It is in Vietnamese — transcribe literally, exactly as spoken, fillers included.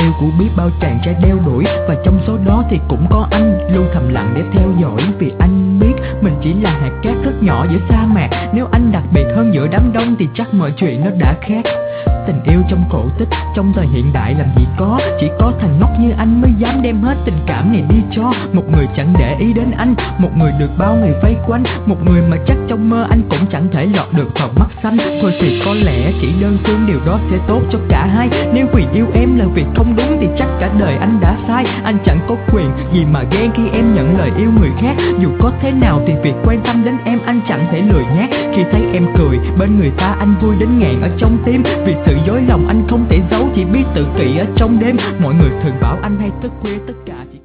yêu của biết bao chàng trai đeo đuổi, và trong số đó thì cũng có anh luôn thầm lặng để theo dõi. Vì anh biết mình chỉ là hạt cát rất nhỏ giữa sa mạc, nếu anh đặc biệt hơn giữa đám đông thì chắc mọi chuyện nó đã khác. Tình yêu trong cổ tích, trong thời hiện đại làm gì có, chỉ có thằng ngốc như anh mới dám đem hết tình cảm này đi cho một người chẳng để ý đến anh, một người được bao người vây quanh, một người mà chắc trong mơ anh cũng chẳng thể lọt được vào mắt xanh. Thôi thì có lẽ chỉ đơn phương điều đó sẽ tốt cho cả hai, nếu vì yêu em là việc không đúng thì chắc cả đời anh đã sai. Anh chẳng có quyền gì mà ghen khi em nhận lời yêu người khác, dù có thế nào thì việc quan tâm đến em anh chẳng thể lười nhác. Khi thấy em cười bên người ta anh vui đến ngàn ở trong tim, vì sự dối lòng anh không thể giấu, chỉ biết tự kỷ ở trong đêm. Mọi người thường bảo anh hay thức khuya, tất cả